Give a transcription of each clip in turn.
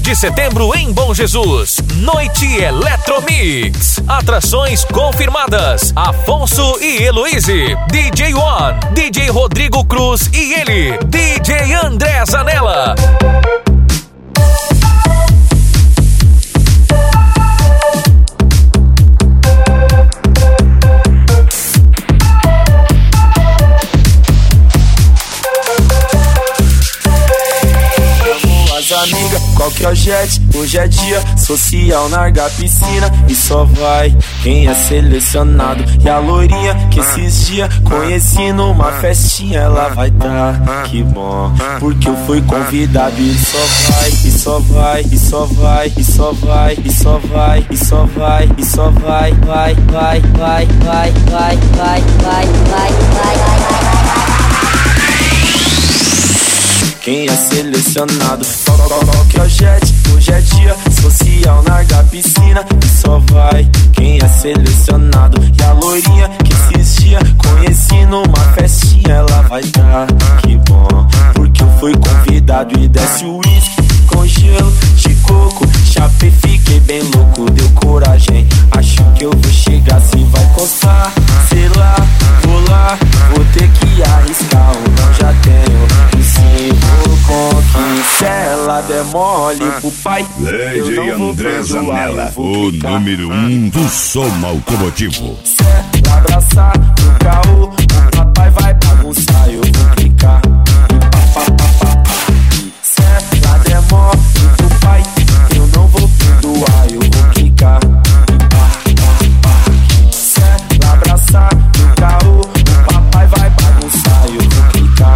de setembro em Bom Jesus. Noite Eletromix. Atrações confirmadas: Afonso e Heloise, DJ One, DJ Rodrigo Cruz e ele, DJ André Zanella. Amiga, qual que é o jet? Hoje é dia social, larga a piscina e só vai quem é selecionado. E a loirinha que esses dias conheci numa festinha, ela vai tá, que bom, porque eu fui convidado. E só vai, e só vai, e só vai, e só vai, e só vai, e só vai, e só vai, vai, vai, vai, vai, vai, vai, vai, vai, vai. Quem é selecionado, qual que é o jet? Hoje é dia social, larga a piscina e só vai quem é selecionado. E a loirinha que esses dias conheci numa festinha, ela vai dar, que bom, porque eu fui convidado. E desce o uísque com gelo de coco, chapei, fiquei bem louco, deu coragem, acho que eu vou chegar. Se vai constar, sei lá, vou lá, vou ter que arriscar ou não, já tenho. E se vou conquistar, se ela der mole pro pai, Lady André Zanella, o número 1 do som automotivo. Se ela abraçar no carro, o papai vai bagunçar, eu vou clicar. Se ela der mole pro pai, eu não vou perdoar, eu vou clicar. Se ela abraçar no carro, o papai vai bagunçar, eu vou clicar.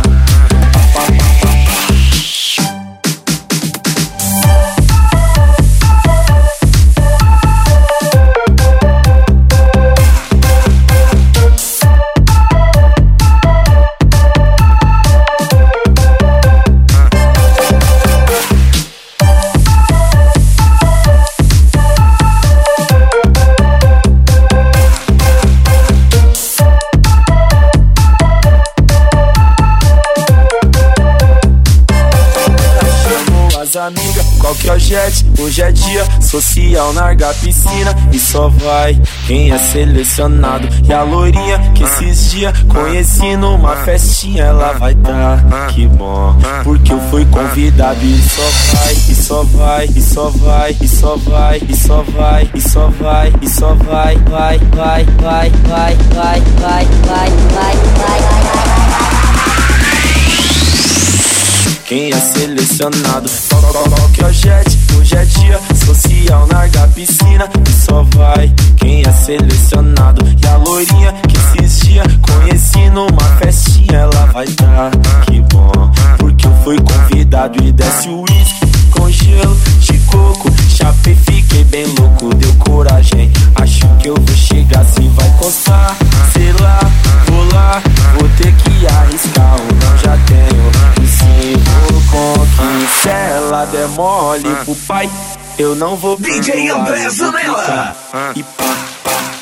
Amiga, qual que é o jet? Hoje é dia social, larga a piscina e só vai quem é selecionado. E a loirinha que esses dias conheci numa festinha, ela vai tá, que bom, porque eu fui convidado. E só vai, e só vai, e só vai, e só vai, e só vai, e só vai, e só vai, vai, vai, vai, vai, vai, vai, vai, vai, vai. Quem é selecionado, qual que é o jet? Hoje é dia social, larga a piscina e só vai quem é selecionado. E a loirinha que esses dias conheci numa festinha, ela vai tá, que bom, porque eu fui convidado. E desce o uísque com gelo de coco, chapei, fiquei bem louco, deu coragem, acho que eu vou chegar. Se vai constar, sei lá, vou lá, vou ter que arriscar ou não, já tenho. E se vou conquistar, se ela der mole pro pai, eu não vou perdoar, DJ André Zanella. E pá, pá.